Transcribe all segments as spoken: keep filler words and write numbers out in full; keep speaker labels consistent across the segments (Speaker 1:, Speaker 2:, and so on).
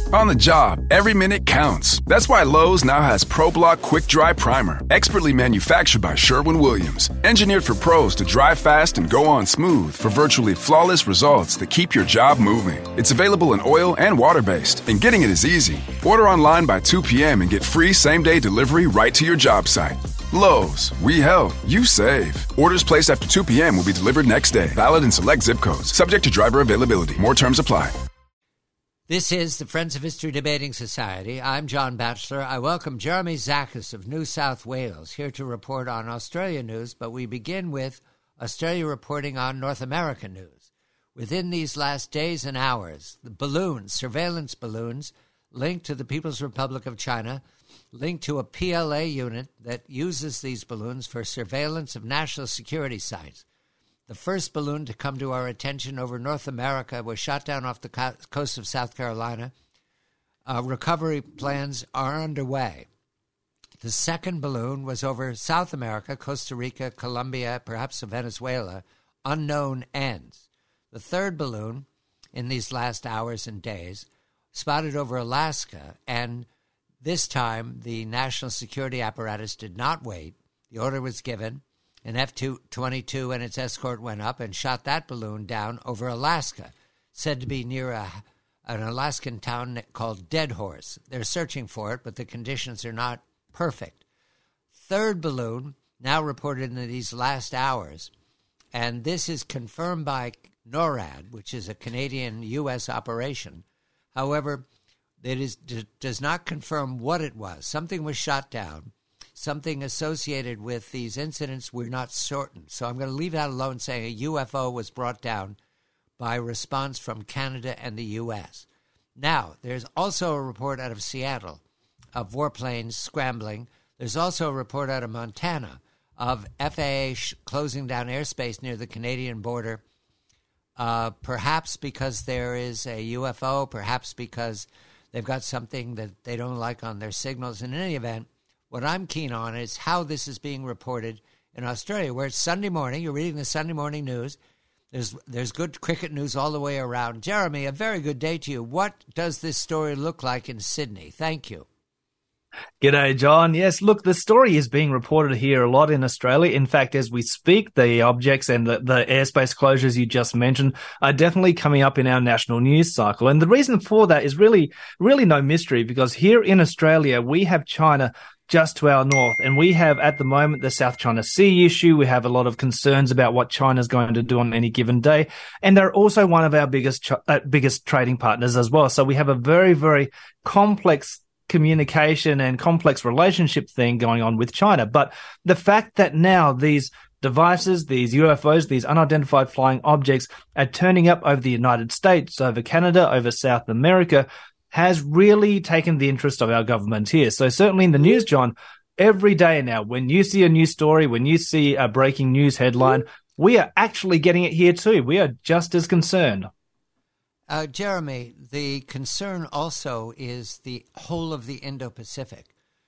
Speaker 1: On the job, every minute counts. That's why Lowe's now has ProBlock Quick Dry Primer, expertly manufactured by Sherwin-Williams. Engineered for pros to dry fast and go on smooth for virtually flawless results that keep your job moving. It's available in oil and water-based, and getting it is easy. Order online by two p.m. and get free same-day delivery right to your job site. Lowe's, we help, you save. Orders placed after two p.m. will be delivered next day. Valid in select zip codes. Subject to driver availability. More terms apply.
Speaker 2: This is the Friends of History Debating Society. I'm John Batchelor. I welcome Jeremy Zachas of New South Wales here to report on Australia news, but we begin with Australia reporting on North American news. Within these last days and hours, the balloons, surveillance balloons, linked to the People's Republic of China, linked to a P L A unit that uses these balloons for surveillance of national security sites. The first balloon to come to our attention over North America was shot down off the co- coast of South Carolina. Uh, recovery plans are underway. The second balloon was over South America, Costa Rica, Colombia, perhaps Venezuela. Unknown ends. The third balloon, in these last hours and days, spotted over Alaska, and this time the national security apparatus did not wait. The order was given. An F twenty-two and its escort went up and shot that balloon down over Alaska, said to be near a, an Alaskan town called Deadhorse. They're searching for it, but the conditions are not perfect. Third balloon, now reported in these last hours, and this is confirmed by NORAD, which is a Canadian U S operation. However, it is, d- does not confirm what it was. Something was shot down. Something associated with these incidents we're not certain. So I'm going to leave that alone, saying a U F O was brought down by response from Canada and the U S. Now, there's also a report out of Seattle of warplanes scrambling. There's also a report out of Montana of F A A sh- closing down airspace near the Canadian border, uh, perhaps because there is a U F O, perhaps because they've got something that they don't like on their signals. In any event, what I'm keen on is how this is being reported in Australia, where it's Sunday morning. You're reading the Sunday morning news. There's there's good cricket news all the way around. Jeremy, a very good day to you. What does this story look like in Sydney? Thank you.
Speaker 3: G'day, John. Yes, look, the story is being reported here a lot in Australia. In fact, as we speak, the objects and the, the airspace closures you just mentioned are definitely coming up in our national news cycle. And the reason for that is really, really no mystery, because here in Australia, we have China just to our north, and we have at the moment the South China Sea issue. We have a lot of concerns about what China's going to do on any given day, and they're also one of our biggest uh, biggest trading partners as well. So we have a very, very complex communication and complex relationship thing going on with China. But the fact that now these devices, these U F Os, these unidentified flying objects are turning up over the United States, over Canada, over South America, has really taken the interest of our government here. So certainly in the news, John, every day now, when you see a news story, when you see a breaking news headline, we are actually getting it here too. We are just as concerned.
Speaker 2: Uh, Jeremy, the concern also is the whole of the Indo-Pacific.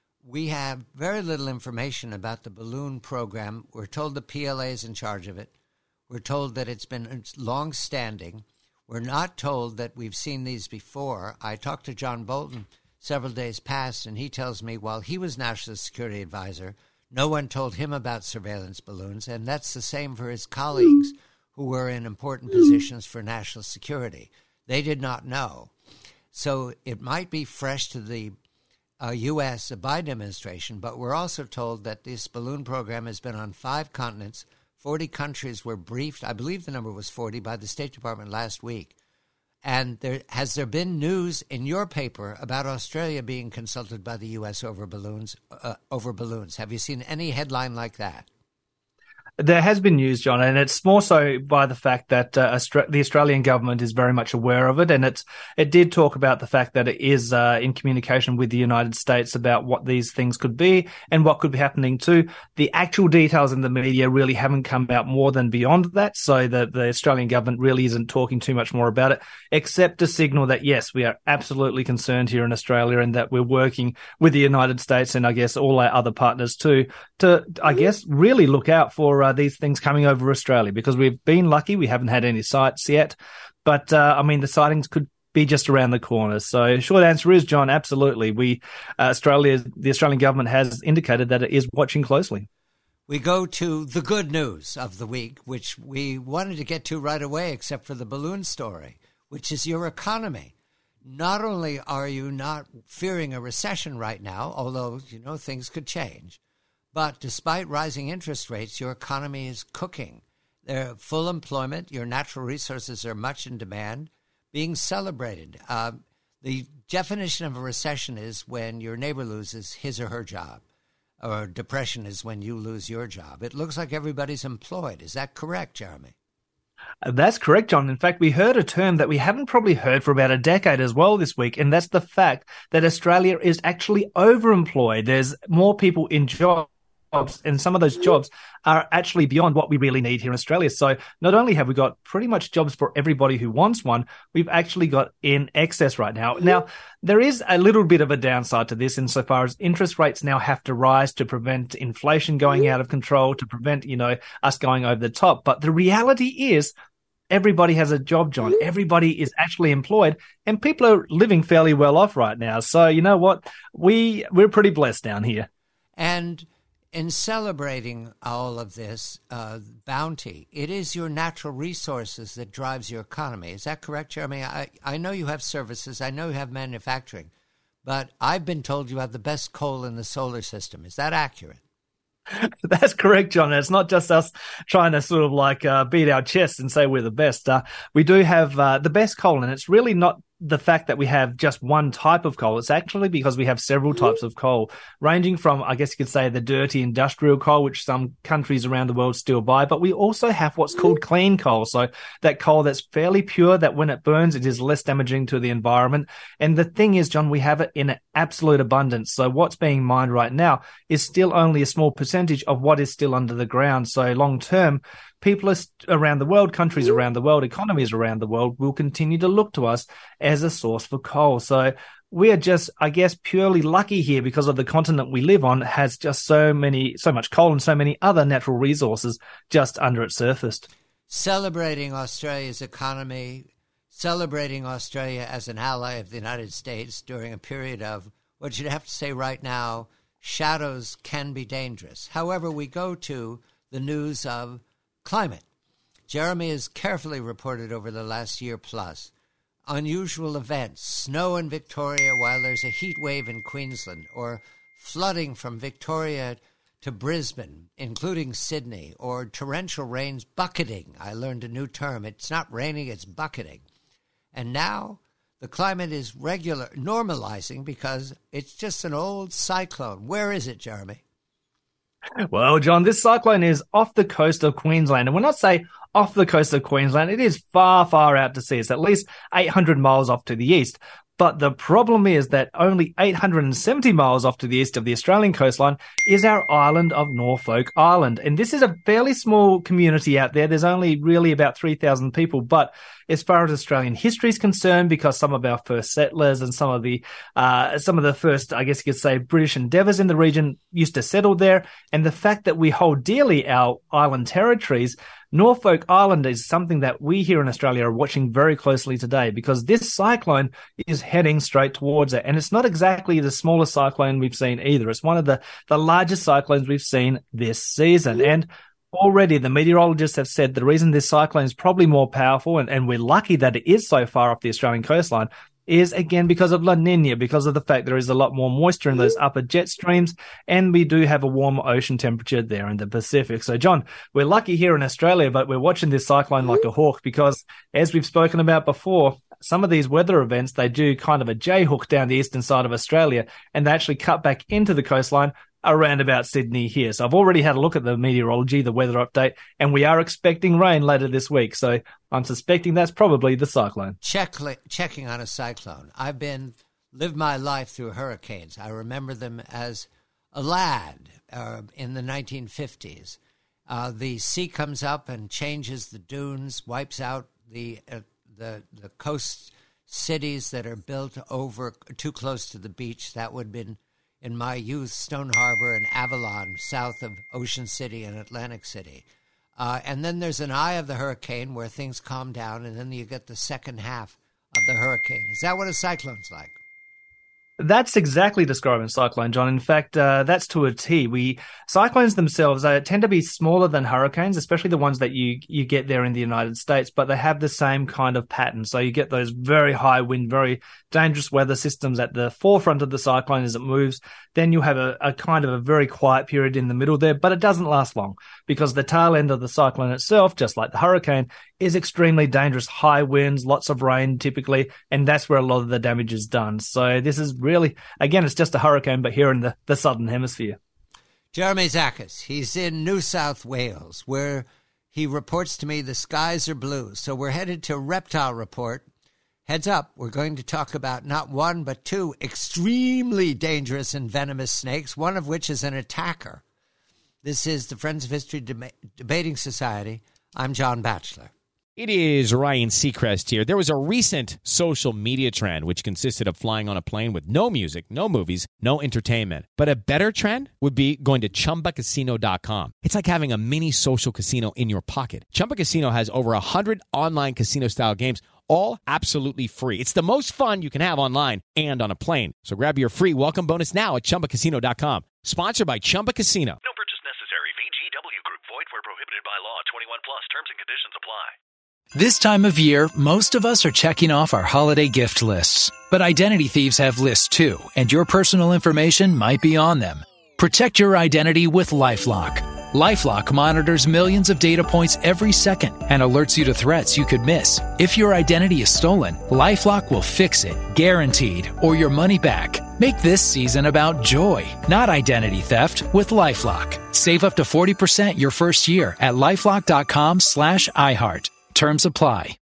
Speaker 2: We have very little information about the balloon program. We're told the P L A is in charge of it. We're told that it's been it's long-standing. We're not told that we've seen these before. I talked to John Bolton several days past, and he tells me while he was National Security Advisor, no one told him about surveillance balloons, and that's the same for his colleagues who were in important positions for national security. They did not know. So it might be fresh to the uh, U S, the Biden administration, but we're also told that this balloon program has been on five continents. forty countries were briefed. I believe the number was forty by the State Department last week. And there has there been news in your paper about Australia being consulted by the U S over balloons? Uh, over balloons. Have you seen any headline like that?
Speaker 3: There has been news, John, and it's more so by the fact that uh, Austra- the Australian government is very much aware of it, and it's it did talk about the fact that it is uh, in communication with the United States about what these things could be and what could be happening too. The actual details in the media really haven't come out more than beyond that, so the, the Australian government really isn't talking too much more about it, except to signal that, yes, we are absolutely concerned here in Australia and that we're working with the United States and I guess all our other partners too to, I guess, really look out for uh, these things coming over Australia, because we've been lucky. We haven't had any sights yet. But, uh, I mean, the sightings could be just around the corner. So short answer is, John, absolutely. We, uh, Australia, the Australian government has indicated that it is watching closely.
Speaker 2: We go to the good news of the week, which we wanted to get to right away, except for the balloon story, which is your economy. Not only are you not fearing a recession right now, although, you know, things could change, but despite rising interest rates, your economy is cooking. There's full employment. Your natural resources are much in demand, being celebrated. Uh, the definition of a recession is when your neighbor loses his or her job, or depression is when you lose your job. It looks like everybody's employed. Is that correct, Jeremy?
Speaker 3: That's correct, John. In fact, we heard a term that we haven't probably heard for about a decade as well this week, and that's the fact that Australia is actually overemployed. There's more people in jobs, and some of those jobs are actually beyond what we really need here in Australia. So not only have we got pretty much jobs for everybody who wants one, we've actually got in excess right now. Now, there is a little bit of a downside to this insofar as interest rates now have to rise to prevent inflation going out of control, to prevent, you know, us going over the top. But the reality is everybody has a job, John. Everybody is actually employed, and people are living fairly well off right now. So you know what? We, we're pretty blessed down here.
Speaker 2: And in celebrating all of this uh, bounty, it is your natural resources that drives your economy. Is that correct, Jeremy? I, I know you have services. I know you have manufacturing. But I've been told you have the best coal in the solar system. Is that accurate?
Speaker 3: That's correct, John. It's not just us trying to sort of like uh, beat our chests and say we're the best. Uh, we do have uh, the best coal, and it's really not the fact that we have just one type of coal. It's actually because we have several types of coal, ranging from, I guess you could say, the dirty industrial coal, which some countries around the world still buy, but we also have what's called clean coal. So that coal that's fairly pure, that when it burns, it is less damaging to the environment. And the thing is, John, we have it in absolute abundance. So what's being mined right now is still only a small percentage of what is still under the ground. So long term, people around the world, countries around the world, economies around the world will continue to look to us as a source for coal. So we are just, I guess, purely lucky here because of the continent we live on has just so many, so much coal and so many other natural resources just under its surface.
Speaker 2: Celebrating Australia's economy, celebrating Australia as an ally of the United States during a period of, what you'd have to say right now, shadows can be dangerous. However, we go to the news of climate. Jeremy has carefully reported over the last year plus unusual events, snow in Victoria while there's a heat wave in Queensland, or flooding from Victoria to Brisbane, including Sydney, or torrential rains, bucketing. I learned a new term. It's not raining, it's bucketing. And now the climate is regular, normalizing because it's just an old cyclone. Where is it, Jeremy?
Speaker 3: Well, John, this cyclone is off the coast of Queensland. And when I say off the coast of Queensland, it is far, far out to sea. It's at least eight hundred miles off to the east. But the problem is that only eight hundred seventy miles off to the east of the Australian coastline is our island of Norfolk Island. And this is a fairly small community out there. There's only really about three thousand people. But as far as Australian history is concerned, because some of our first settlers and some of the uh, some of the first, I guess you could say, British endeavours in the region used to settle there. And the fact that we hold dearly our island territories, Norfolk Island is something that we here in Australia are watching very closely today, because this cyclone is heading straight towards it. And it's not exactly the smallest cyclone we've seen either. It's one of the, the largest cyclones we've seen this season. And already the meteorologists have said the reason this cyclone is probably more powerful, and, and we're lucky that it is so far off the Australian coastline, is again because of La Nina, because of the fact there is a lot more moisture in those upper jet streams, and we do have a warm ocean temperature there in the Pacific. So, John, we're lucky here in Australia, but we're watching this cyclone like a hawk because, as we've spoken about before, some of these weather events, they do kind of a J-hook down the eastern side of Australia, and they actually cut back into the coastline around about Sydney here. So I've already had a look at the meteorology, the weather update, and we are expecting rain later this week. So I'm suspecting that's probably the cyclone.
Speaker 2: Check, checking on a cyclone. I've been lived my life through hurricanes. I remember them as a lad uh, in the nineteen fifties. Uh, the sea comes up and changes the dunes, wipes out the uh, the the coast cities that are built over too close to the beach. That would have been, in my youth, Stone Harbor and Avalon, south of Ocean City and Atlantic City. Uh, and then there's an eye of the hurricane where things calm down, and then you get the second half of the hurricane. Is that what a cyclone's like?
Speaker 3: That's exactly describing a cyclone, John. In fact, uh, that's to a T. We cyclones themselves uh, tend to be smaller than hurricanes, especially the ones that you you get there in the United States, but they have the same kind of pattern. So you get those very high wind, very dangerous weather systems at the forefront of the cyclone as it moves. Then you have a, a kind of a very quiet period in the middle there, but it doesn't last long because the tail end of the cyclone itself, just like the hurricane, is extremely dangerous. High winds, lots of rain typically, and that's where a lot of the damage is done. So this is really, again, it's just a hurricane, but here in the, the southern hemisphere.
Speaker 2: Jeremy Zachas, he's in New South Wales, where he reports to me the skies are blue. So we're headed to Reptile Report. Heads up, we're going to talk about not one, but two extremely dangerous and venomous snakes, one of which is an attacker. This is the Friends of History Deba- Debating Society. I'm John Batchelor.
Speaker 4: It is Ryan Seacrest here. There was a recent social media trend which consisted of flying on a plane with no music, no movies, no entertainment. But a better trend would be going to Chumba Casino dot com. It's like having a mini social casino in your pocket. Chumba Casino has over one hundred online casino-style games, all absolutely free. It's the most fun you can have online and on a plane. So grab your free welcome bonus now at Chumba Casino dot com. Sponsored by Chumba Casino.
Speaker 5: No purchase necessary. V G W Group. Void where prohibited by law. twenty-one plus. Terms and conditions apply.
Speaker 6: This time of year, most of us are checking off our holiday gift lists. But identity thieves have lists too, and your personal information might be on them. Protect your identity with LifeLock. LifeLock monitors millions of data points every second and alerts you to threats you could miss. If your identity is stolen, LifeLock will fix it, guaranteed, or your money back. Make this season about joy, not identity theft, with LifeLock. Save up to forty percent your first year at LifeLock dot com slash iHeart. Terms apply.